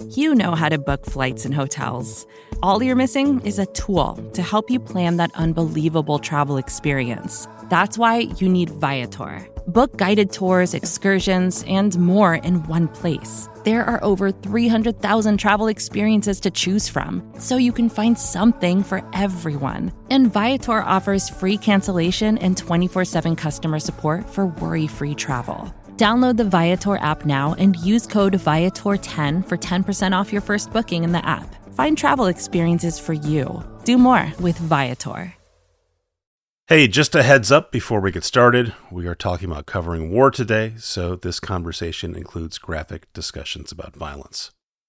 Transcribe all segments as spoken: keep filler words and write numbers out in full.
You know how to book flights and hotels. All you're missing is a tool to help you plan that unbelievable travel experience. That's why you need Viator. Book guided tours, excursions, and more in one place. There are over three hundred thousand travel experiences to choose from, so you can find something for everyone. And Viator offers free cancellation and twenty-four seven customer support for worry-free travel. Download the Viator app now and use code Viator ten for ten percent off your first booking in the app. Find travel experiences for you. Do more with Viator. Hey, just a heads up before we get started. We are talking about covering war today, so this conversation includes graphic discussions about violence.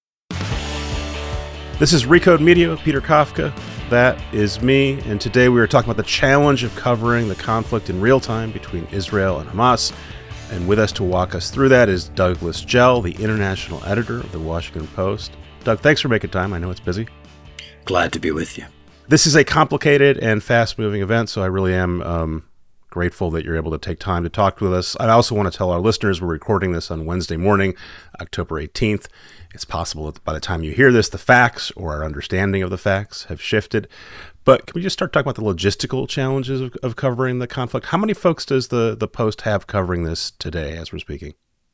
This is Recode Media with Peter Kafka. That is me, and today we are talking about the challenge of covering the conflict in real time between Israel and Hamas. And with us to walk us through that is Douglas Gell, the international editor of the Washington Post. Doug, thanks for making time. I know it's busy. Glad to be with you. This is a complicated and fast-moving event, so I really am um, grateful that you're able to take time to talk with us. I also want to tell our listeners we're recording this on Wednesday morning, October eighteenth. It's possible that by the time you hear this, the facts or our understanding of the facts have shifted. But can we just start talking about the logistical challenges of, of covering the conflict? How many folks does the, the Post have covering this today as we're speaking?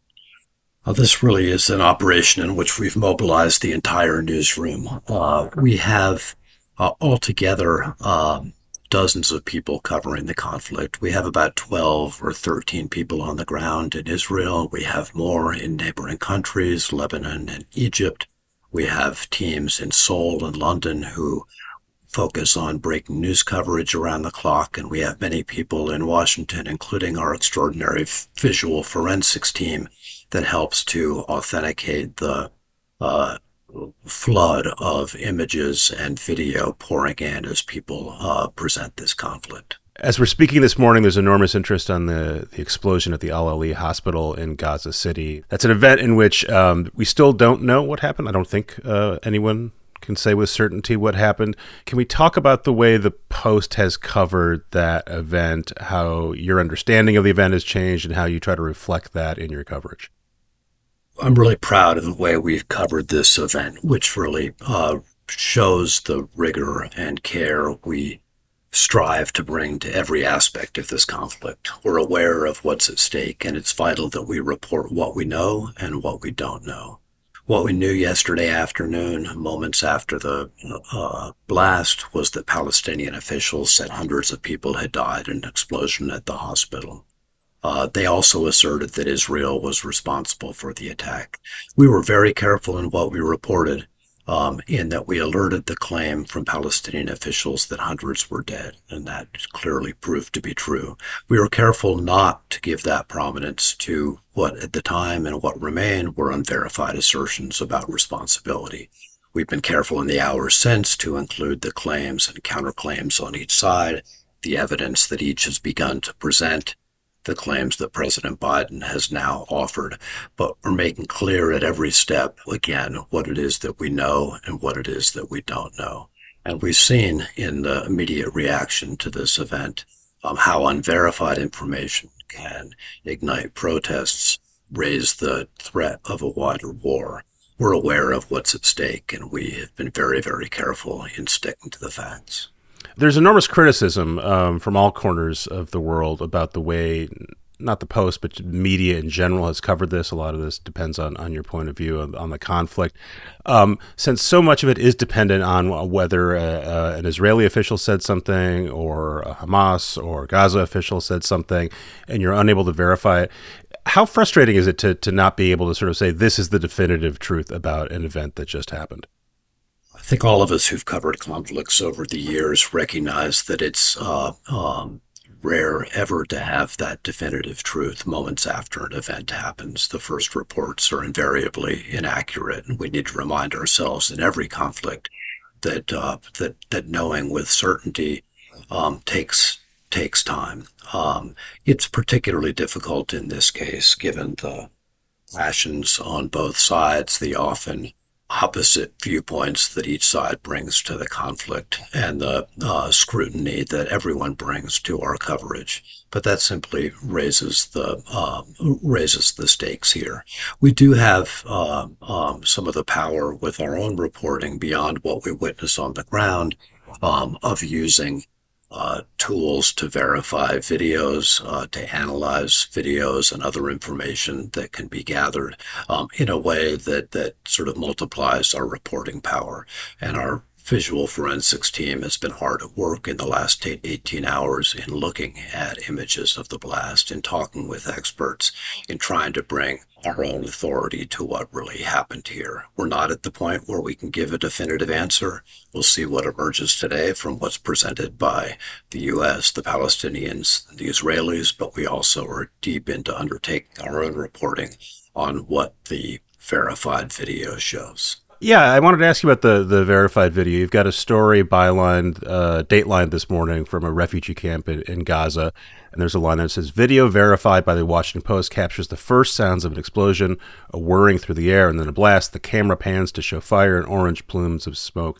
Uh, this really is an operation in which we've mobilized the entire newsroom. Uh, we have uh, altogether um, dozens of people covering the conflict. We have about twelve or thirteen people on the ground in Israel. We have more in neighboring countries, Lebanon and Egypt. We have teams in Seoul and London who focus on breaking news coverage around the clock, and we have many people in Washington, including our extraordinary visual forensics team that helps to authenticate the uh, flood of images and video pouring in as people uh, present this conflict. As we're speaking this morning, there's enormous interest on the, the explosion at the Al-Ali hospital in Gaza City. That's an event in which um, we still don't know what happened. I don't think uh, anyone can say with certainty what happened. Can we talk about the way the Post has covered that event, how your understanding of the event has changed, and how you try to reflect that in your coverage? I'm really proud of the way we've covered this event, which really uh, shows the rigor and care we strive to bring to every aspect of this conflict. We're aware of what's at stake, and it's vital that we report what we know and what we don't know. What we knew yesterday afternoon, moments after the uh, blast, was that Palestinian officials said hundreds of people had died in an explosion at the hospital. Uh, they also asserted that Israel was responsible for the attack. We were very careful in what we reported, um, in that we alerted the claim from Palestinian officials that hundreds were dead, and that clearly proved to be true. We were careful not to give that prominence to what at the time and what remained were unverified assertions about responsibility. We've been careful in the hours since to include the claims and counterclaims on each side, the evidence that each has begun to present, the claims that President Biden has now offered, but we're making clear at every step, again, what it is that we know and what it is that we don't know. And we've seen in the immediate reaction to this event um, how unverified information can ignite protests, raise the threat of a wider war. We're aware of what's at stake, and we have been very, very careful in sticking to the facts. There's enormous criticism um, from all corners of the world about the way, not the Post, but media in general has covered this. A lot of this depends on, on your point of view on, on the conflict. Um, since so much of it is dependent on whether uh, uh, an Israeli official said something or a Hamas or Gaza official said something, and you're unable to verify it, how frustrating is it to, to not be able to sort of say this is the definitive truth about an event that just happened? I think all of us who've covered conflicts over the years recognize that it's uh, um, rare ever to have that definitive truth moments after an event happens. The first reports are invariably inaccurate, and we need to remind ourselves in every conflict that uh, that that knowing with certainty um, takes takes time. Um, it's particularly difficult in this case, given the passions on both sides, the often opposite viewpoints that each side brings to the conflict and the uh, scrutiny that everyone brings to our coverage. But that simply raises the um, raises the stakes here. We do have uh, um, some of the power with our own reporting beyond what we witness on the ground um, of using Uh, tools to verify videos, uh, to analyze videos and other information that can be gathered um, in a way that, that sort of multiplies our reporting power. And our visual forensics team has been hard at work in the last eighteen hours in looking at images of the blast, in talking with experts, in trying to bring our own authority to what really happened here. We're not at the point where we can give a definitive answer. We'll see what emerges today from what's presented by the U S, the Palestinians, the Israelis, but we also are deep into undertaking our own reporting on what the verified video shows. Yeah, I wanted to ask you about the, the verified video. You've got a story bylined, uh, dateline this morning from a refugee camp in, in Gaza, and there's a line that says, video verified by the Washington Post captures the first sounds of an explosion, a whirring through the air, and then a blast. The camera pans to show fire and orange plumes of smoke.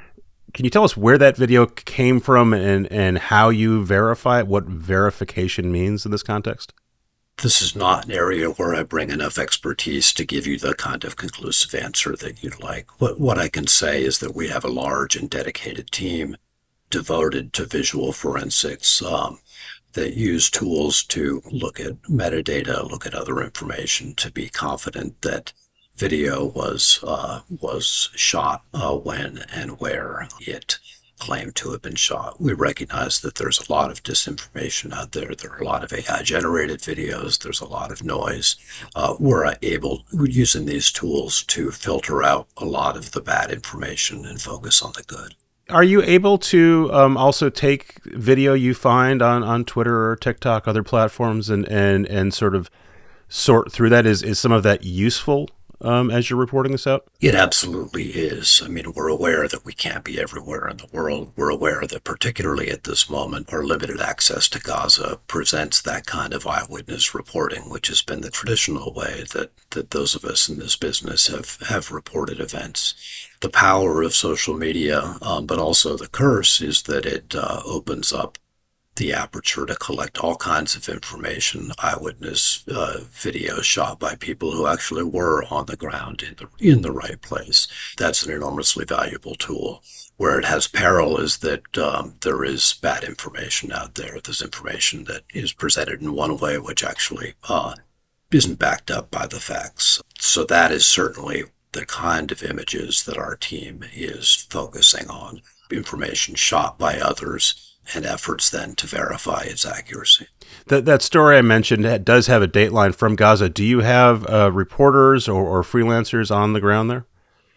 Can you tell us where that video came from and, and how you verify it, what verification means in this context? This is not an area where I bring enough expertise to give you the kind of conclusive answer that you'd like. What, what I can say is that we have a large and dedicated team devoted to visual forensics um, that use tools to look at metadata, look at other information to be confident that video was uh, was shot uh, when and where it claimed to have been shot. We recognize that there's a lot of disinformation out there. There are a lot of A I-generated videos. There's a lot of noise. Uh, we're able, we're using these tools to filter out a lot of the bad information and focus on the good. Are you able to um, also take video you find on, on Twitter or TikTok, other platforms, and, and, and sort of sort through that? Is, is some of that useful Um, as you're reporting this out? It absolutely is. I mean, we're aware that we can't be everywhere in the world. We're aware that particularly at this moment, our limited access to Gaza presents that kind of eyewitness reporting, which has been the traditional way that, that those of us in this business have, have reported events. The power of social media, um, but also the curse, is that it uh, opens up the aperture to collect all kinds of information, eyewitness uh, videos shot by people who actually were on the ground in the in the right place. That's an enormously valuable tool. Where it has peril is that um, there is bad information out there. There's information that is presented in one way which actually uh, isn't backed up by the facts. So that is certainly the kind of images that our team is focusing on, information shot by others, and efforts then to verify its accuracy. That that story I mentioned does have a dateline from Gaza. Do you have uh, reporters or, or freelancers on the ground there?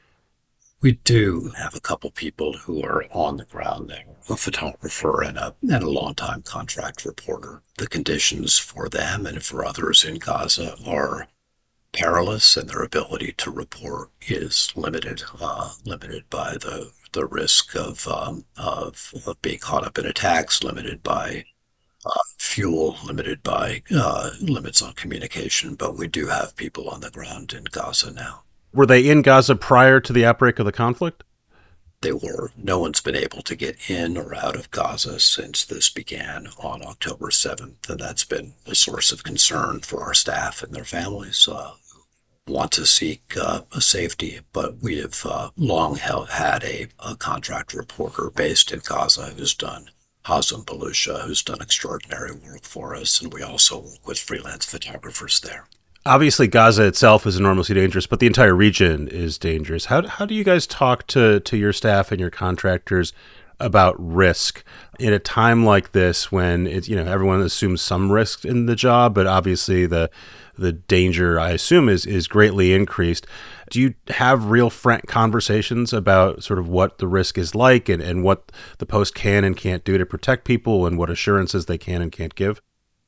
We do have a couple people who are on the ground there, a photographer and a, and a longtime contract reporter. The conditions for them and for others in Gaza are perilous, and their ability to report is limited, uh, limited by the the risk of, um, of of being caught up in attacks, limited by uh, fuel, limited by uh, limits on communication. But we do have people on the ground in Gaza now. Were they in Gaza prior to the outbreak of the conflict? They were. No one's been able to get in or out of Gaza since this began on October seventh, and that's been a source of concern for our staff and their families. Uh, want to seek uh, a safety, but we have uh, long held, had a, a contract reporter based in Gaza who's done, Hazem Balusha, who's done extraordinary work for us, and we also work with freelance photographers there. Obviously, Gaza itself is enormously dangerous, but the entire region is dangerous. How how do you guys talk to, to your staff and your contractors about risk in a time like this when it's, you know, everyone assumes some risk in the job, but obviously the the danger, I assume, is is greatly increased. Do you have real frank conversations about sort of what the risk is like and, and what the Post can and can't do to protect people and what assurances they can and can't give?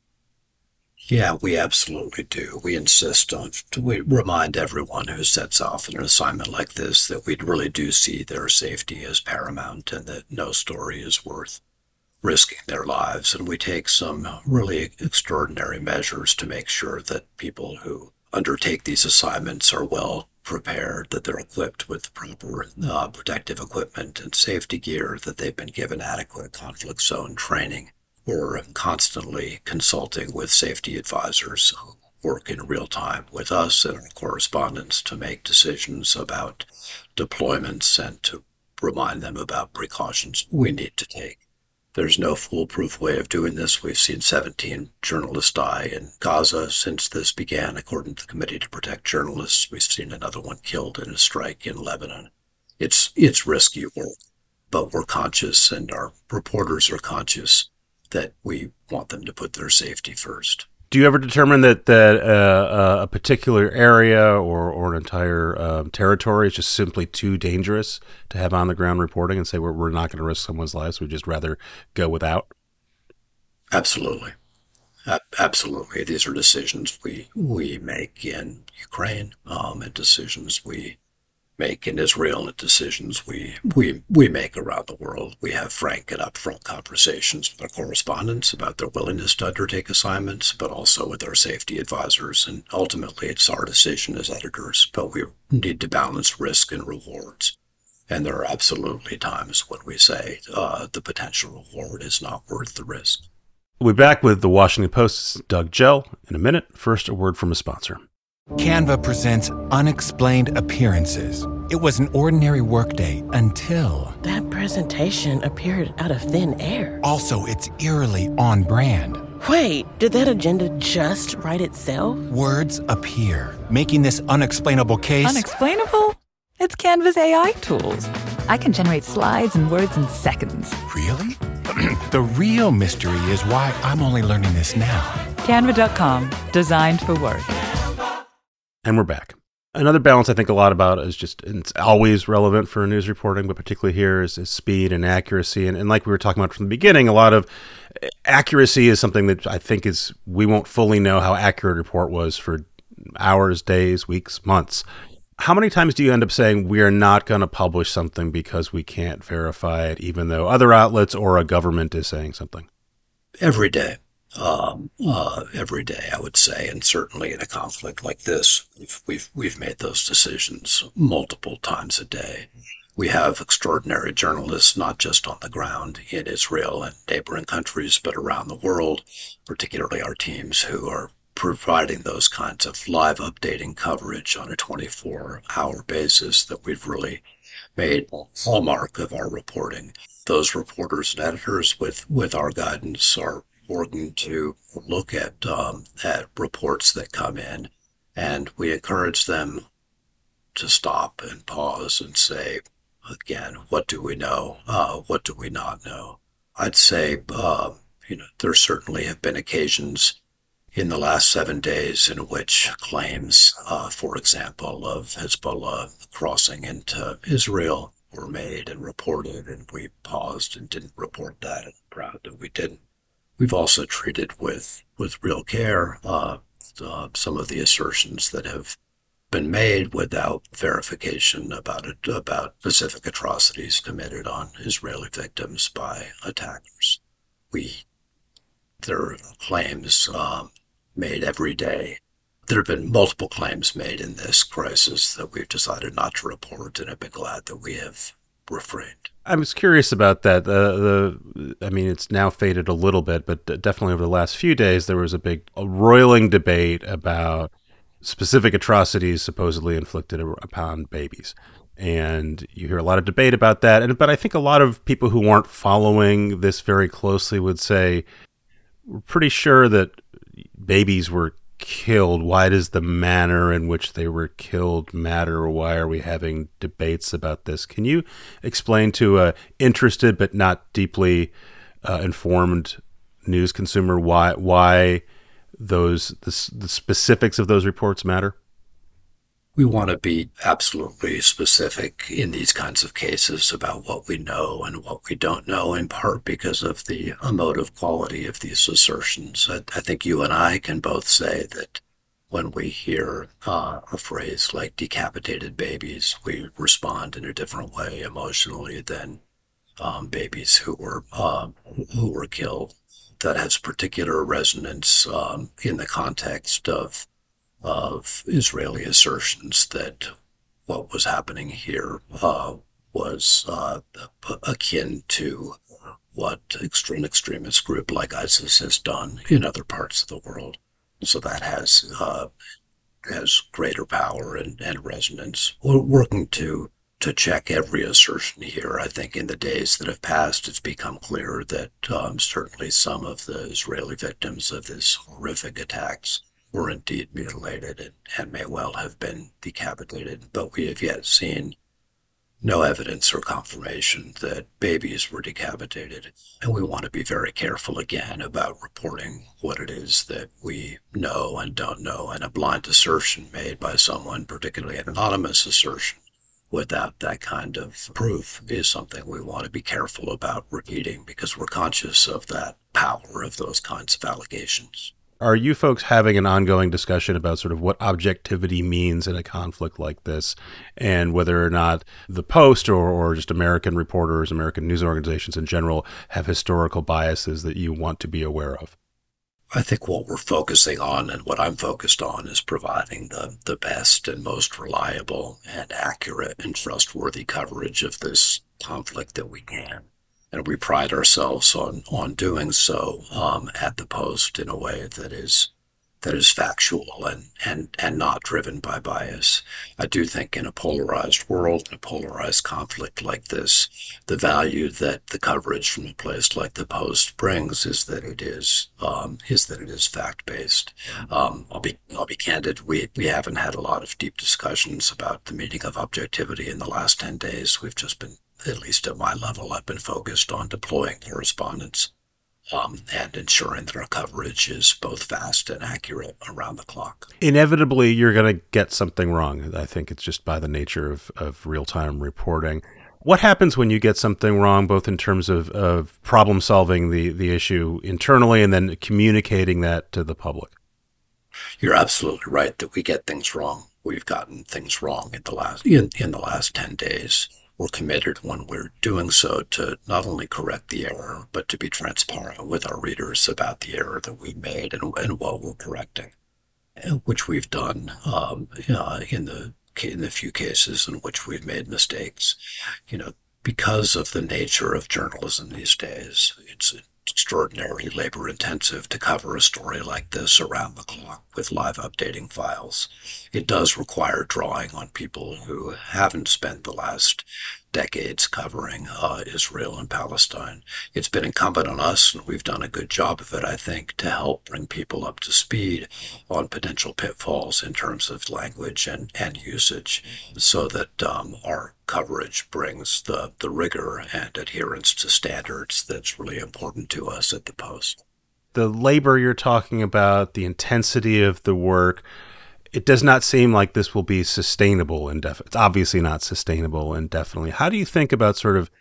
Yeah, we absolutely do. We insist on, we remind everyone who sets off in an assignment like this that we really do see their safety as paramount and that no story is worth risking their lives. And we take some really extraordinary measures to make sure that people who undertake these assignments are well prepared, that they're equipped with proper uh, protective equipment and safety gear, that they've been given adequate conflict zone training. We're constantly consulting with safety advisors who work in real time with us and our correspondents to make decisions about deployments and to remind them about precautions we need to take. There's no foolproof way of doing this. We've seen seventeen journalists die in Gaza since this began, according to the Committee to Protect Journalists. We've seen another one killed in a strike in Lebanon. It's it's risky work, but we're conscious, and our reporters are conscious, that we want them to put their safety first. Do you ever determine that that uh, a particular area or, or an entire um, territory is just simply too dangerous to have on-the-ground reporting and say we're, we're not going to risk someone's lives, we'd just rather go without? Absolutely. A- absolutely. These are decisions we, we make in Ukraine um, and decisions we make in Israel and decisions we, we we make around the world. We have frank and upfront conversations with our correspondents about their willingness to undertake assignments, but also with our safety advisors. And ultimately, it's our decision as editors, but we need to balance risk and rewards. And there are absolutely times when we say uh, the potential reward is not worth the risk. We'll be back with the Washington Post's Doug Gell in a minute. First, a word from a sponsor. Canva presents Unexplained Appearances. It was an ordinary workday until... That presentation appeared out of thin air. Also, it's eerily on brand. Wait, did that agenda just write itself? Words appear, making this unexplainable case... Unexplainable? It's Canva's A I tools. I can generate slides and words in seconds. Really? The real mystery is why I'm only learning this now. Canva dot com, designed for work. And we're back. Another balance I think a lot about is just, and it's always relevant for news reporting, but particularly here is, is speed and accuracy. And, and like we were talking about from the beginning, a lot of accuracy is something that I think is, we won't fully know how accurate a report was for hours, days, weeks, months. How many times do you end up saying we are not going to publish something because we can't verify it, even though other outlets or a government is saying something? Every day. Um, uh, every day, I would say, and certainly in a conflict like this, we've, we've we've made those decisions multiple times a day. We have extraordinary journalists, not just on the ground in Israel and neighboring countries, but around the world, particularly our teams who are providing those kinds of live updating coverage on a twenty-four hour basis that we've really made a hallmark of our reporting. Those reporters and editors, with, with our guidance, are working to look at um, at reports that come in, and we encourage them to stop and pause and say, again, what do we know? Uh, what do we not know? I'd say, uh, you know, there certainly have been occasions in the last seven days in which claims, uh, for example, of Hezbollah crossing into Israel were made and reported, and we paused and didn't report that, and I'm proud that we didn't. We've also treated with, with real care uh, uh, some of the assertions that have been made without verification about it, about specific atrocities committed on Israeli victims by attackers. We there are claims um, made every day. There have been multiple claims made in this crisis that we've decided not to report, and I've been glad that we have refrained. I was curious about that. The, the, I mean, it's now faded a little bit, but definitely over the last few days, there was a big a roiling debate about specific atrocities supposedly inflicted upon babies. And you hear a lot of debate about that. And but I think a lot of people who weren't following this very closely would say, we're pretty sure that babies were killed. Why does the manner in which they were killed matter? Why are we having debates about this? Can you explain to a interested but not deeply uh, informed news consumer why why those the, the specifics of those reports matter? We want to be absolutely specific in these kinds of cases about what we know and what we don't know, in part because of the emotive quality of these assertions. I, I think you and I can both say that when we hear uh, a phrase like decapitated babies, we respond in a different way emotionally than um, babies who were uh, who were killed. That has particular resonance um, in the context of of Israeli assertions that what was happening here uh, was uh, akin to what extreme extremist group like ISIS has done in other parts of the world. So that has uh, has greater power and, and resonance. We're working to to check every assertion here. I think in the days that have passed, it's become clear that um, certainly some of the Israeli victims of this horrific attacks were indeed mutilated and, and may well have been decapitated, but we have yet seen no evidence or confirmation that babies were decapitated. And we want to be very careful again about reporting what it is that we know and don't know, and a blind assertion made by someone, particularly an anonymous assertion, without that kind of proof is something we want to be careful about repeating, because we're conscious of that power of those kinds of allegations. Are you folks having an ongoing discussion about sort of what objectivity means in a conflict like this, and whether or not the Post or, or just American reporters, American news organizations in general, have historical biases that you want to be aware of? I think what we're focusing on, and what I'm focused on, is providing the, the best and most reliable and accurate and trustworthy coverage of this conflict that we can. And we pride ourselves on, on doing so um, at the Post in a way that is that is factual and, and, and not driven by bias. I do think in a polarized world, in a polarized conflict like this, the value that the coverage from a place like the Post brings is that it is um, is that it is fact-based. Um, I'll be I'll be candid. We we haven't had a lot of deep discussions about the meaning of objectivity in the last ten days. We've just been, at least at my level, I've been focused on deploying correspondents um, and ensuring that our coverage is both fast and accurate around the clock. Inevitably, you're going to get something wrong. I think it's just by the nature of, of real-time reporting. What happens when you get something wrong, both in terms of, of problem solving the, the issue internally and then communicating that to the public? You're absolutely right that we get things wrong. We've gotten things wrong in the last in, in the last ten days. We're committed when we're doing so to not only correct the error, but to be transparent with our readers about the error that we made and, and what we're correcting, which we've done um, uh, in the in the few cases in which we've made mistakes. You know, because of the nature of journalism these days, it's extraordinarily labor intensive to cover a story like this around the clock with live updating files. It does require drawing on people who haven't spent the last decades covering uh, Israel and Palestine. It's been incumbent on us, and we've done a good job of it, I think, to help bring people up to speed on potential pitfalls in terms of language and, and usage, so that um, our coverage brings the, the rigor and adherence to standards that's really important to us at the Post. The labor you're talking about, the intensity of the work, it does not seem like this will be sustainable indefinitely. It's obviously not sustainable indefinitely. How do you think about sort of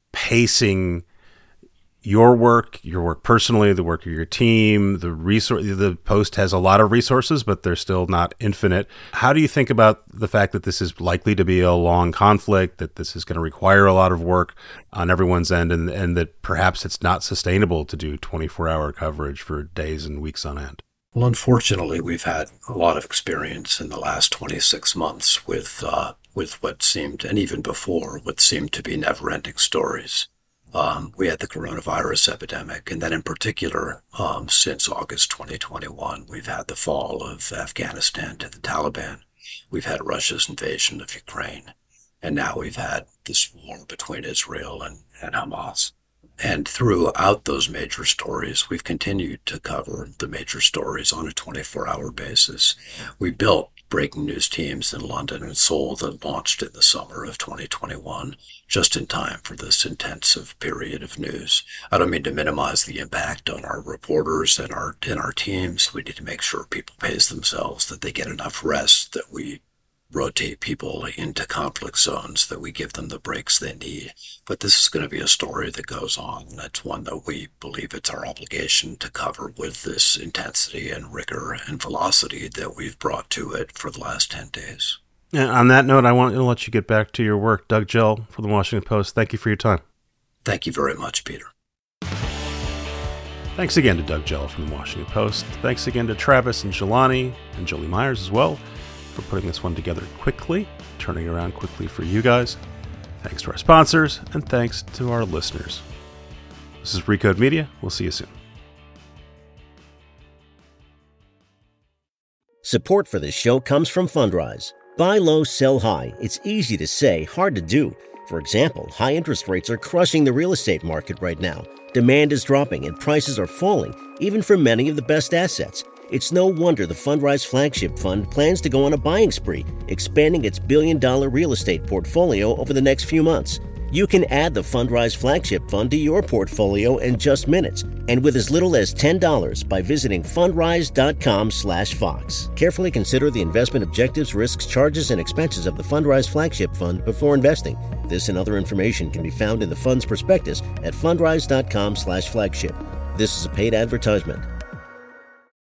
pacing your work, your work personally, the work of your team, the resource? The Post has a lot of resources, but they're still not infinite. How do you think about the fact that this is likely to be a long conflict, that this is going to require a lot of work on everyone's end, and, and that perhaps it's not sustainable to do twenty-four hour coverage for days and weeks on end? Well, unfortunately, we've had a lot of experience in the last twenty-six months with uh, with what seemed, and even before, what seemed to be never-ending stories. Um, we had the coronavirus epidemic, and then in particular, um, since August twenty twenty-one, we've had the fall of Afghanistan to the Taliban. We've had Russia's invasion of Ukraine, and now we've had this war between Israel and, and Hamas. And throughout those major stories, we've continued to cover the major stories on a twenty-four hour basis. We built breaking news teams in London and Seoul that launched in the summer of twenty twenty-one, just in time for this intensive period of news. I don't mean to minimize the impact on our reporters and our, and our teams. We need to make sure people pace themselves, that they get enough rest, that we rotate people into conflict zones, that we give them the breaks they need. But this is going to be a story that goes on. That's one that we believe it's our obligation to cover with this intensity and rigor and velocity that we've brought to it for the last ten days. And on that note, I want to let you get back to your work. Doug Gell for the Washington Post, thank you for your time. Thank you very much, Peter. Thanks again to Doug Gell from the Washington Post. Thanks again to Travis and Jelani and Jolie Myers as well for putting this one together quickly. turning around quickly for you guys. Thanks to our sponsors, and thanks to our listeners. This is Recode Media. We'll see you soon. Support for this show comes from Fundrise. Buy low, sell high. It's easy to say, hard to do. For example, high interest rates are crushing the real estate market right now. Demand is dropping and prices are falling, even for many of the best assets. It's no wonder the Fundrise Flagship Fund plans to go on a buying spree, expanding its billion-dollar real estate portfolio over the next few months. You can add the Fundrise Flagship Fund to your portfolio in just minutes, and with as little as ten dollars by visiting fundrise.com slash Fox. Carefully consider the investment objectives, risks, charges, and expenses of the Fundrise Flagship Fund before investing. This and other information can be found in the fund's prospectus at fundrise.com slash flagship. This is a paid advertisement.